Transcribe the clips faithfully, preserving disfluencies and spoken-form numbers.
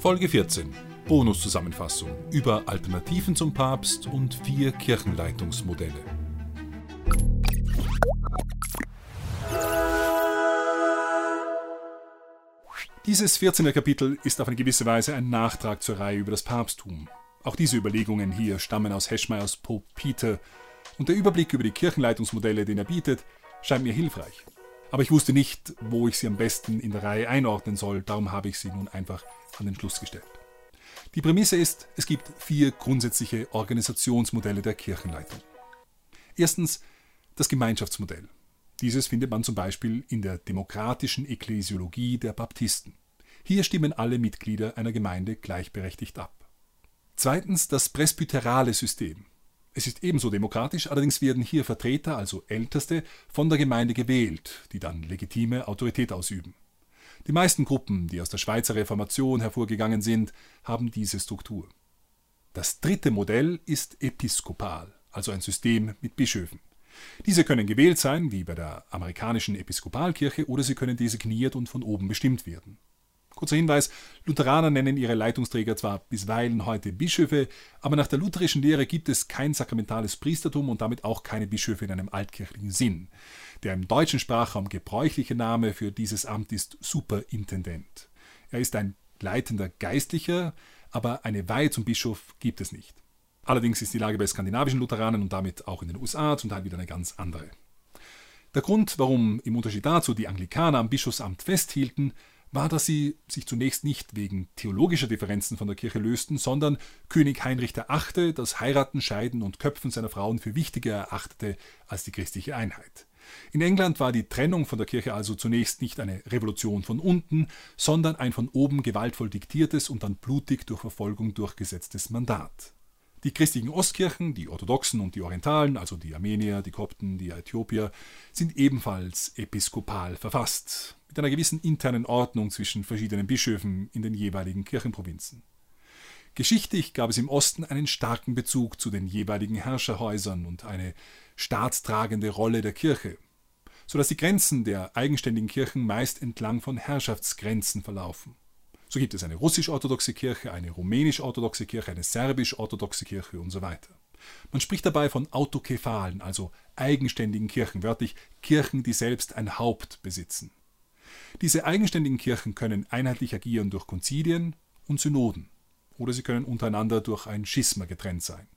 Folge vierzehn. Bonuszusammenfassung über Alternativen zum Papst und vier Kirchenleitungsmodelle. Dieses vierzehnte Kapitel ist auf eine gewisse Weise ein Nachtrag zur Reihe über das Papsttum. Auch diese Überlegungen hier stammen aus Heschmeyers Pope Peter und der Überblick über die Kirchenleitungsmodelle, den er bietet, scheint mir hilfreich. Aber ich wusste nicht, wo ich sie am besten in der Reihe einordnen soll, darum habe ich sie nun einfach an den Schluss gestellt. Die Prämisse ist, es gibt vier grundsätzliche Organisationsmodelle der Kirchenleitung. Erstens das Gemeinschaftsmodell. Dieses findet man zum Beispiel in der demokratischen Ekklesiologie der Baptisten. Hier stimmen alle Mitglieder einer Gemeinde gleichberechtigt ab. Zweitens das presbyterale System. Es ist ebenso demokratisch, allerdings werden hier Vertreter, also Älteste, von der Gemeinde gewählt, die dann legitime Autorität ausüben. Die meisten Gruppen, die aus der Schweizer Reformation hervorgegangen sind, haben diese Struktur. Das dritte Modell ist episkopal, also ein System mit Bischöfen. Diese können gewählt sein, wie bei der amerikanischen Episkopalkirche, oder sie können designiert und von oben bestimmt werden. Kurzer Hinweis, Lutheraner nennen ihre Leitungsträger zwar bisweilen heute Bischöfe, aber nach der lutherischen Lehre gibt es kein sakramentales Priestertum und damit auch keine Bischöfe in einem altkirchlichen Sinn. Der im deutschen Sprachraum gebräuchliche Name für dieses Amt ist Superintendent. Er ist ein leitender Geistlicher, aber eine Weihe zum Bischof gibt es nicht. Allerdings ist die Lage bei skandinavischen Lutheranern und damit auch in den U S A zum Teil wieder eine ganz andere. Der Grund, warum im Unterschied dazu die Anglikaner am Bischofsamt festhielten, war, dass sie sich zunächst nicht wegen theologischer Differenzen von der Kirche lösten, sondern König Heinrich der Achte das Heiraten, Scheiden und Köpfen seiner Frauen für wichtiger erachtete als die christliche Einheit. In England war die Trennung von der Kirche also zunächst nicht eine Revolution von unten, sondern ein von oben gewaltvoll diktiertes und dann blutig durch Verfolgung durchgesetztes Mandat. Die christlichen Ostkirchen, die Orthodoxen und die Orientalen, also die Armenier, die Kopten, die Äthiopier, sind ebenfalls episkopal verfasst, mit einer gewissen internen Ordnung zwischen verschiedenen Bischöfen in den jeweiligen Kirchenprovinzen. Geschichtlich gab es im Osten einen starken Bezug zu den jeweiligen Herrscherhäusern und eine staatstragende Rolle der Kirche, sodass die Grenzen der eigenständigen Kirchen meist entlang von Herrschaftsgrenzen verlaufen. So gibt es eine russisch-orthodoxe Kirche, eine rumänisch-orthodoxe Kirche, eine serbisch-orthodoxe Kirche und so weiter. Man spricht dabei von autokephalen, also eigenständigen Kirchen, wörtlich Kirchen, die selbst ein Haupt besitzen. Diese eigenständigen Kirchen können einheitlich agieren durch Konzilien und Synoden, oder sie können untereinander durch ein Schisma getrennt sein.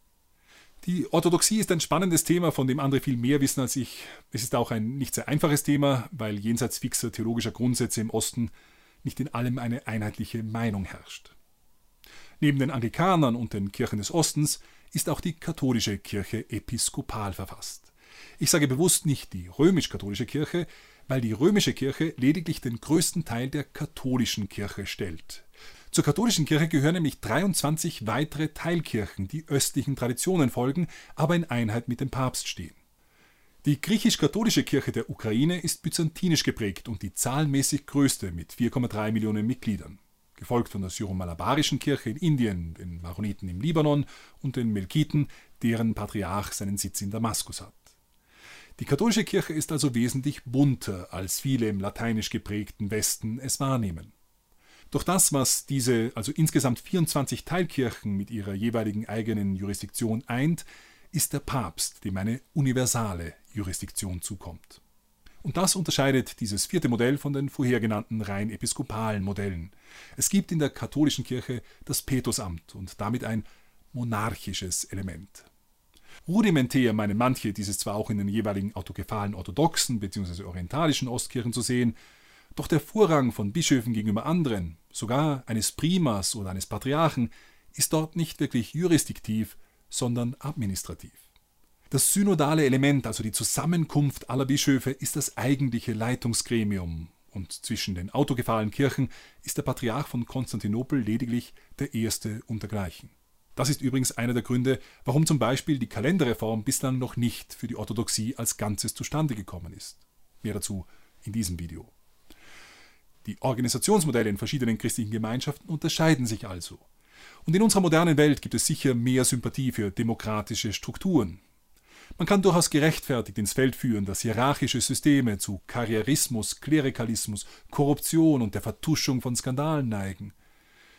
Die Orthodoxie ist ein spannendes Thema, von dem andere viel mehr wissen als ich. Es ist auch ein nicht sehr einfaches Thema, weil jenseits fixer theologischer Grundsätze im Osten nicht in allem eine einheitliche Meinung herrscht. Neben den Anglikanern und den Kirchen des Ostens ist auch die katholische Kirche episkopal verfasst. Ich sage bewusst nicht die römisch-katholische Kirche, weil die römische Kirche lediglich den größten Teil der katholischen Kirche stellt. Zur katholischen Kirche gehören nämlich dreiundzwanzig weitere Teilkirchen, die östlichen Traditionen folgen, aber in Einheit mit dem Papst stehen. Die griechisch-katholische Kirche der Ukraine ist byzantinisch geprägt und die zahlenmäßig größte mit vier Komma drei Millionen Mitgliedern, gefolgt von der syro-malabarischen Kirche in Indien, den Maroniten im Libanon und den Melkiten, deren Patriarch seinen Sitz in Damaskus hat. Die katholische Kirche ist also wesentlich bunter, als viele im lateinisch geprägten Westen es wahrnehmen. Durch das, was diese, also insgesamt vierundzwanzig Teilkirchen mit ihrer jeweiligen eigenen Jurisdiktion eint, ist der Papst, dem eine universale Jurisdiktion zukommt. Und das unterscheidet dieses vierte Modell von den vorher genannten rein episkopalen Modellen. Es gibt in der katholischen Kirche das Petusamt und damit ein monarchisches Element. Rudimentär meinen manche, dieses zwar auch in den jeweiligen autokephalen orthodoxen bzw. orientalischen Ostkirchen zu sehen, doch der Vorrang von Bischöfen gegenüber anderen, sogar eines Primas oder eines Patriarchen, ist dort nicht wirklich jurisdiktiv, sondern administrativ. Das synodale Element, also die Zusammenkunft aller Bischöfe, ist das eigentliche Leitungsgremium und zwischen den autokephalen Kirchen ist der Patriarch von Konstantinopel lediglich der erste untergleichen. Das ist übrigens einer der Gründe, warum zum Beispiel die Kalenderreform bislang noch nicht für die Orthodoxie als Ganzes zustande gekommen ist. Mehr dazu in diesem Video. Die Organisationsmodelle in verschiedenen christlichen Gemeinschaften unterscheiden sich also. Und in unserer modernen Welt gibt es sicher mehr Sympathie für demokratische Strukturen. Man kann durchaus gerechtfertigt ins Feld führen, dass hierarchische Systeme zu Karrierismus, Klerikalismus, Korruption und der Vertuschung von Skandalen neigen.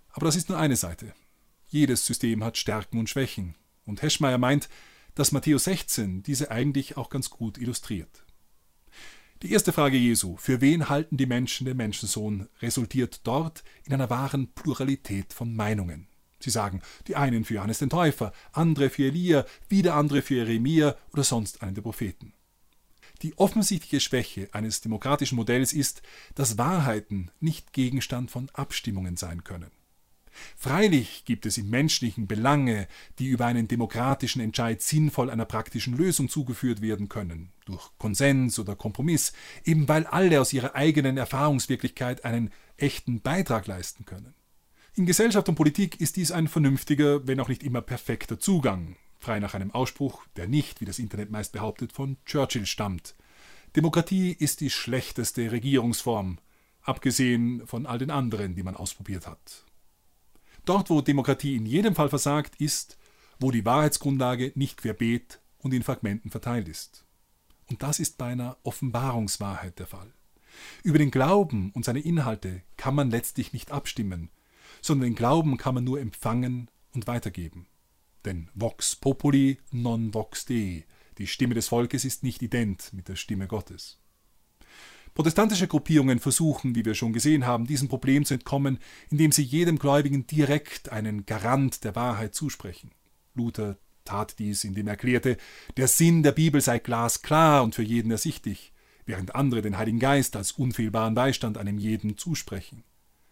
Aber das ist nur eine Seite. Jedes System hat Stärken und Schwächen. Und Heschmeyer meint, dass Matthäus sechzehn diese eigentlich auch ganz gut illustriert. Die erste Frage Jesu, für wen halten die Menschen den Menschensohn, resultiert dort in einer wahren Pluralität von Meinungen. Sie sagen, die einen für Johannes den Täufer, andere für Elia, wieder andere für Jeremia oder sonst einen der Propheten. Die offensichtliche Schwäche eines demokratischen Modells ist, dass Wahrheiten nicht Gegenstand von Abstimmungen sein können. Freilich gibt es im Menschlichen Belange, die über einen demokratischen Entscheid sinnvoll einer praktischen Lösung zugeführt werden können, durch Konsens oder Kompromiss, eben weil alle aus ihrer eigenen Erfahrungswirklichkeit einen echten Beitrag leisten können. In Gesellschaft und Politik ist dies ein vernünftiger, wenn auch nicht immer perfekter Zugang, frei nach einem Ausspruch, der nicht, wie das Internet meist behauptet, von Churchill stammt. Demokratie ist die schlechteste Regierungsform, abgesehen von all den anderen, die man ausprobiert hat. Dort, wo Demokratie in jedem Fall versagt, ist, wo die Wahrheitsgrundlage nicht querbeet und in Fragmenten verteilt ist. Und das ist bei einer Offenbarungswahrheit der Fall. Über den Glauben und seine Inhalte kann man letztlich nicht abstimmen, sondern den Glauben kann man nur empfangen und weitergeben. Denn Vox Populi non Vox Dei, die Stimme des Volkes ist nicht ident mit der Stimme Gottes. Protestantische Gruppierungen versuchen, wie wir schon gesehen haben, diesem Problem zu entkommen, indem sie jedem Gläubigen direkt einen Garant der Wahrheit zusprechen. Luther tat dies, indem er erklärte, der Sinn der Bibel sei glasklar und für jeden ersichtlich, während andere den Heiligen Geist als unfehlbaren Beistand einem jeden zusprechen.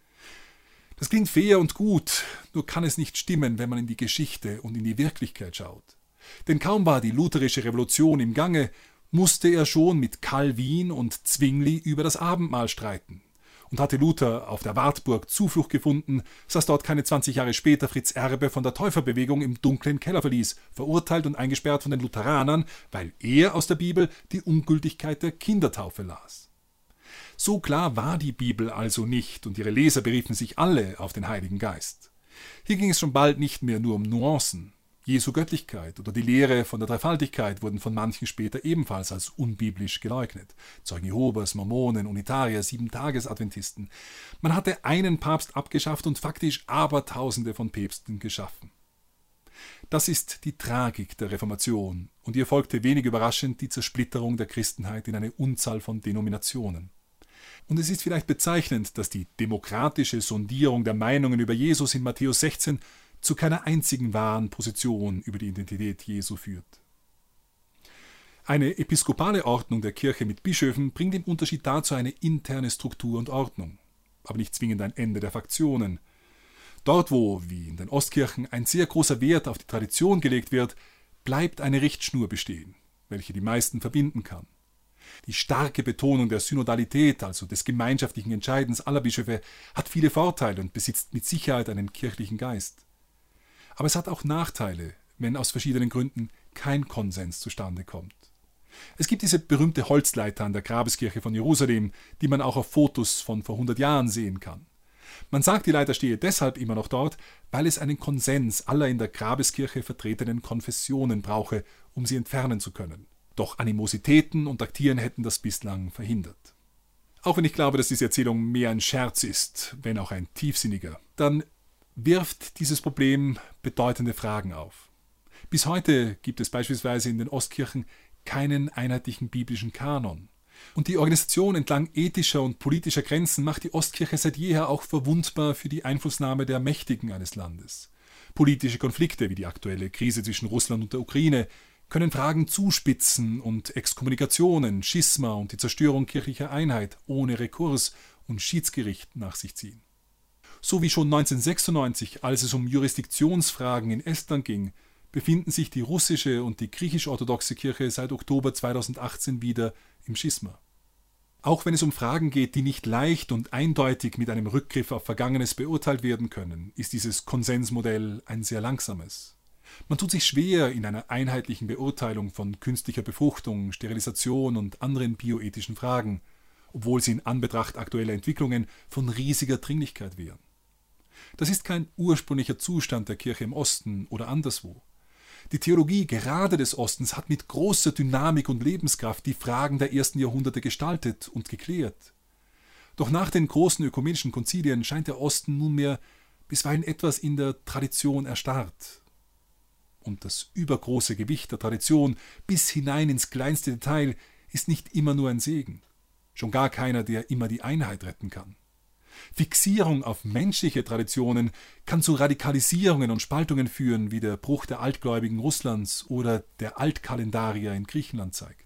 Das klingt fair und gut, nur kann es nicht stimmen, wenn man in die Geschichte und in die Wirklichkeit schaut. Denn kaum war die lutherische Revolution im Gange, musste er schon mit Calvin und Zwingli über das Abendmahl streiten. Und hatte Luther auf der Wartburg Zuflucht gefunden, saß dort keine zwanzig Jahre später Fritz Erbe von der Täuferbewegung im dunklen Keller verließ, verurteilt und eingesperrt von den Lutheranern, weil er aus der Bibel die Ungültigkeit der Kindertaufe las. So klar war die Bibel also nicht, und ihre Leser beriefen sich alle auf den Heiligen Geist. Hier ging es schon bald nicht mehr nur um Nuancen. Jesu Göttlichkeit oder die Lehre von der Dreifaltigkeit wurden von manchen später ebenfalls als unbiblisch geleugnet. Zeugen Jehovas, Mormonen, Unitarier, Sieben-Tages-Adventisten. Man hatte einen Papst abgeschafft und faktisch Abertausende von Päpsten geschaffen. Das ist die Tragik der Reformation, und ihr folgte wenig überraschend die Zersplitterung der Christenheit in eine Unzahl von Denominationen. Und es ist vielleicht bezeichnend, dass die demokratische Sondierung der Meinungen über Jesus in Matthäus sechzehn zu keiner einzigen wahren Position über die Identität Jesu führt. Eine episkopale Ordnung der Kirche mit Bischöfen bringt im Unterschied dazu eine interne Struktur und Ordnung, aber nicht zwingend ein Ende der Faktionen. Dort, wo, wie in den Ostkirchen, ein sehr großer Wert auf die Tradition gelegt wird, bleibt eine Richtschnur bestehen, welche die meisten verbinden kann. Die starke Betonung der Synodalität, also des gemeinschaftlichen Entscheidens aller Bischöfe, hat viele Vorteile und besitzt mit Sicherheit einen kirchlichen Geist. Aber es hat auch Nachteile, wenn aus verschiedenen Gründen kein Konsens zustande kommt. Es gibt diese berühmte Holzleiter an der Grabeskirche von Jerusalem, die man auch auf Fotos von vor hundert Jahren sehen kann. Man sagt, die Leiter stehe deshalb immer noch dort, weil es einen Konsens aller in der Grabeskirche vertretenen Konfessionen brauche, um sie entfernen zu können. Doch Animositäten und Taktieren hätten das bislang verhindert. Auch wenn ich glaube, dass diese Erzählung mehr ein Scherz ist, wenn auch ein tiefsinniger, dann wirft dieses Problem bedeutende Fragen auf. Bis heute gibt es beispielsweise in den Ostkirchen keinen einheitlichen biblischen Kanon. Und die Organisation entlang ethischer und politischer Grenzen macht die Ostkirche seit jeher auch verwundbar für die Einflussnahme der Mächtigen eines Landes. Politische Konflikte wie die aktuelle Krise zwischen Russland und der Ukraine können Fragen zuspitzen und Exkommunikationen, Schisma und die Zerstörung kirchlicher Einheit ohne Rekurs und Schiedsgericht nach sich ziehen. So wie schon neunzehnhundertsechsundneunzig, als es um Jurisdiktionsfragen in Estland ging, befinden sich die russische und die griechisch-orthodoxe Kirche seit Oktober zweitausendachtzehn wieder im Schisma. Auch wenn es um Fragen geht, die nicht leicht und eindeutig mit einem Rückgriff auf Vergangenes beurteilt werden können, ist dieses Konsensmodell ein sehr langsames. Man tut sich schwer in einer einheitlichen Beurteilung von künstlicher Befruchtung, Sterilisation und anderen bioethischen Fragen, obwohl sie in Anbetracht aktueller Entwicklungen von riesiger Dringlichkeit wären. Das ist kein ursprünglicher Zustand der Kirche im Osten oder anderswo. Die Theologie gerade des Ostens hat mit großer Dynamik und Lebenskraft die Fragen der ersten Jahrhunderte gestaltet und geklärt. Doch nach den großen ökumenischen Konzilien scheint der Osten nunmehr bisweilen etwas in der Tradition erstarrt. Und das übergroße Gewicht der Tradition bis hinein ins kleinste Detail ist nicht immer nur ein Segen, schon gar keiner, der immer die Einheit retten kann. Fixierung auf menschliche Traditionen kann zu Radikalisierungen und Spaltungen führen, wie der Bruch der Altgläubigen Russlands oder der Altkalendarier in Griechenland zeigt.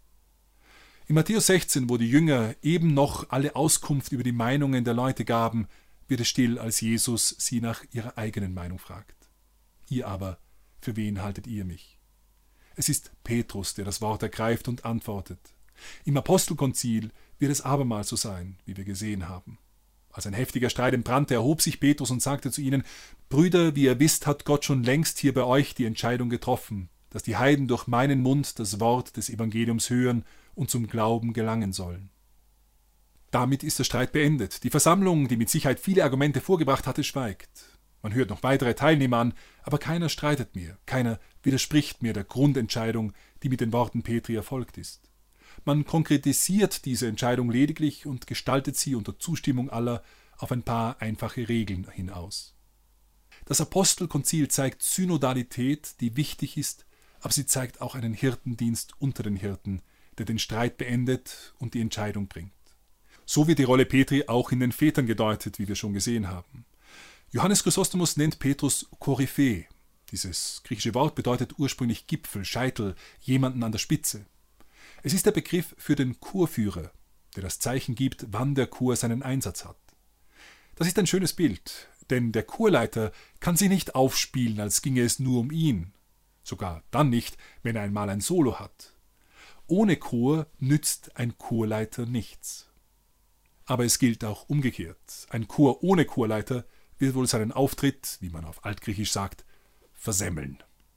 In Matthäus sechzehn, wo die Jünger eben noch alle Auskunft über die Meinungen der Leute gaben, wird es still, als Jesus sie nach ihrer eigenen Meinung fragt. Ihr aber, für wen haltet ihr mich? Es ist Petrus, der das Wort ergreift und antwortet. Im Apostelkonzil wird es abermals so sein, wie wir gesehen haben. Als ein heftiger Streit entbrannte, erhob sich Petrus und sagte zu ihnen: Brüder, wie ihr wisst, hat Gott schon längst hier bei euch die Entscheidung getroffen, dass die Heiden durch meinen Mund das Wort des Evangeliums hören und zum Glauben gelangen sollen. Damit ist der Streit beendet. Die Versammlung, die mit Sicherheit viele Argumente vorgebracht hatte, schweigt. Man hört noch weitere Teilnehmer an, aber keiner streitet mehr, keiner widerspricht mehr der Grundentscheidung, die mit den Worten Petri erfolgt ist. Man konkretisiert diese Entscheidung lediglich und gestaltet sie unter Zustimmung aller auf ein paar einfache Regeln hin aus. Das Apostelkonzil zeigt Synodalität, die wichtig ist, aber sie zeigt auch einen Hirtendienst unter den Hirten, der den Streit beendet und die Entscheidung bringt. So wird die Rolle Petri auch in den Vätern gedeutet, wie wir schon gesehen haben. Johannes Chrysostomus nennt Petrus Koryphäe. Dieses griechische Wort bedeutet ursprünglich Gipfel, Scheitel, jemanden an der Spitze. Es ist der Begriff für den Chorführer, der das Zeichen gibt, wann der Chor seinen Einsatz hat. Das ist ein schönes Bild, denn der Chorleiter kann sich nicht aufspielen, als ginge es nur um ihn. Sogar dann nicht, wenn er einmal ein Solo hat. Ohne Chor nützt ein Chorleiter nichts. Aber es gilt auch umgekehrt. Ein Chor ohne Chorleiter wird wohl seinen Auftritt, wie man auf Altgriechisch sagt, versemmeln.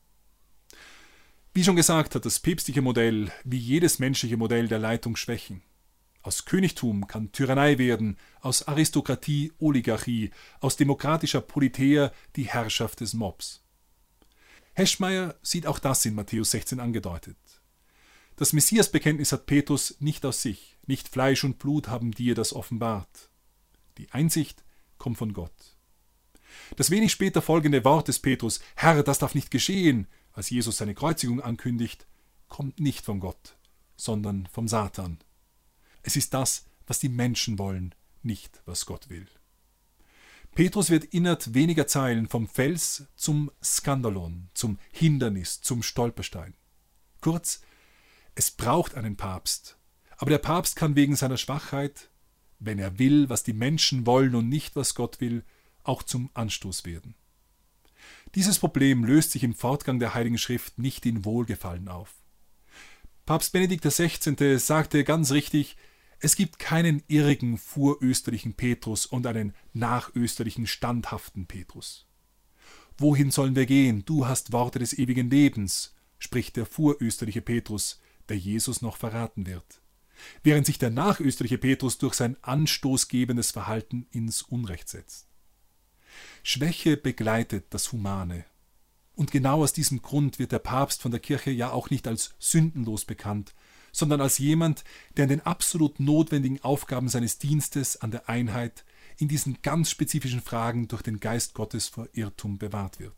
Wie schon gesagt, hat das päpstliche Modell wie jedes menschliche Modell der Leitung Schwächen. Aus Königtum kann Tyrannei werden, aus Aristokratie Oligarchie, aus demokratischer Politeia die Herrschaft des Mobs. Heschmeyer sieht auch das in Matthäus sechzehn angedeutet. Das Messiasbekenntnis hat Petrus nicht aus sich, nicht Fleisch und Blut haben dir das offenbart. Die Einsicht kommt von Gott. Das wenig später folgende Wort des Petrus, Herr, das darf nicht geschehen, als Jesus seine Kreuzigung ankündigt, kommt nicht von Gott, sondern vom Satan. Es ist das, was die Menschen wollen, nicht was Gott will. Petrus wird innerhalb weniger Zeilen vom Fels zum Skandalon, zum Hindernis, zum Stolperstein. Kurz, es braucht einen Papst, aber der Papst kann wegen seiner Schwachheit, wenn er will, was die Menschen wollen und nicht, was Gott will, auch zum Anstoß werden. Dieses Problem löst sich im Fortgang der Heiligen Schrift nicht in Wohlgefallen auf. Papst Benedikt der Sechzehnte sagte ganz richtig, es gibt keinen irrigen vorösterlichen Petrus und einen nachösterlichen standhaften Petrus. Wohin sollen wir gehen? Du hast Worte des ewigen Lebens, spricht der vorösterliche Petrus, der Jesus noch verraten wird, während sich der nachösterliche Petrus durch sein anstoßgebendes Verhalten ins Unrecht setzt. Schwäche begleitet das Humane. Und genau aus diesem Grund wird der Papst von der Kirche ja auch nicht als sündenlos bekannt, sondern als jemand, der in den absolut notwendigen Aufgaben seines Dienstes an der Einheit in diesen ganz spezifischen Fragen durch den Geist Gottes vor Irrtum bewahrt wird.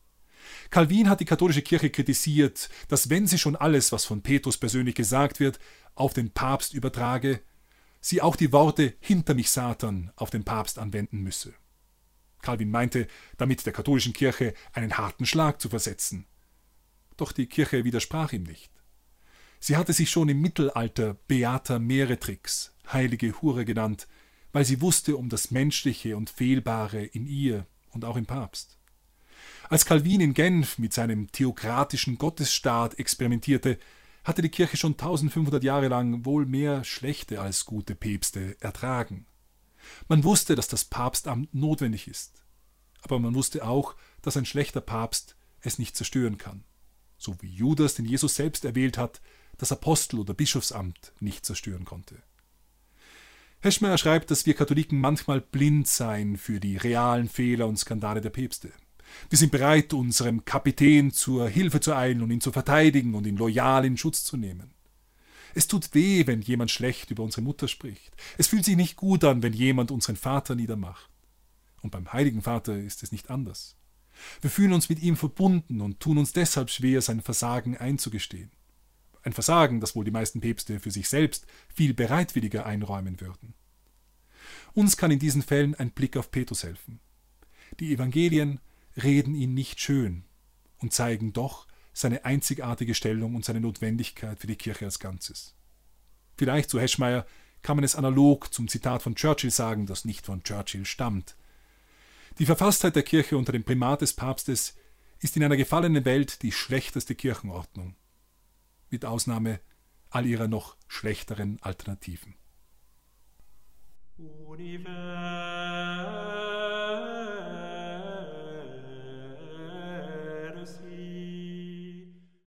Calvin hat die katholische Kirche kritisiert, dass wenn sie schon alles, was von Petrus persönlich gesagt wird, auf den Papst übertrage, sie auch die Worte »Hinter mich, Satan« auf den Papst anwenden müsse. Calvin meinte, damit der katholischen Kirche einen harten Schlag zu versetzen. Doch die Kirche widersprach ihm nicht. Sie hatte sich schon im Mittelalter Beata Meretrix, heilige Hure genannt, weil sie wusste um das Menschliche und Fehlbare in ihr und auch im Papst. Als Calvin in Genf mit seinem theokratischen Gottesstaat experimentierte, hatte die Kirche schon eintausendfünfhundert Jahre lang wohl mehr schlechte als gute Päpste ertragen. Man wusste, dass das Papstamt notwendig ist. Aber man wusste auch, dass ein schlechter Papst es nicht zerstören kann. So wie Judas, den Jesus selbst erwählt hat, das Apostel- oder Bischofsamt nicht zerstören konnte. Heschmeyer schreibt, dass wir Katholiken manchmal blind seien für die realen Fehler und Skandale der Päpste. Wir sind bereit, unserem Kapitän zur Hilfe zu eilen und ihn zu verteidigen und ihn loyal in Schutz zu nehmen. Es tut weh, wenn jemand schlecht über unsere Mutter spricht. Es fühlt sich nicht gut an, wenn jemand unseren Vater niedermacht. Und beim Heiligen Vater ist es nicht anders. Wir fühlen uns mit ihm verbunden und tun uns deshalb schwer, sein Versagen einzugestehen. Ein Versagen, das wohl die meisten Päpste für sich selbst viel bereitwilliger einräumen würden. Uns kann in diesen Fällen ein Blick auf Petrus helfen. Die Evangelien reden ihn nicht schön und zeigen doch seine einzigartige Stellung und seine Notwendigkeit für die Kirche als Ganzes. Vielleicht, so Heschmeyer, kann man es analog zum Zitat von Churchill sagen, das nicht von Churchill stammt. Die Verfasstheit der Kirche unter dem Primat des Papstes ist in einer gefallenen Welt die schlechteste Kirchenordnung, mit Ausnahme all ihrer noch schlechteren Alternativen. Universum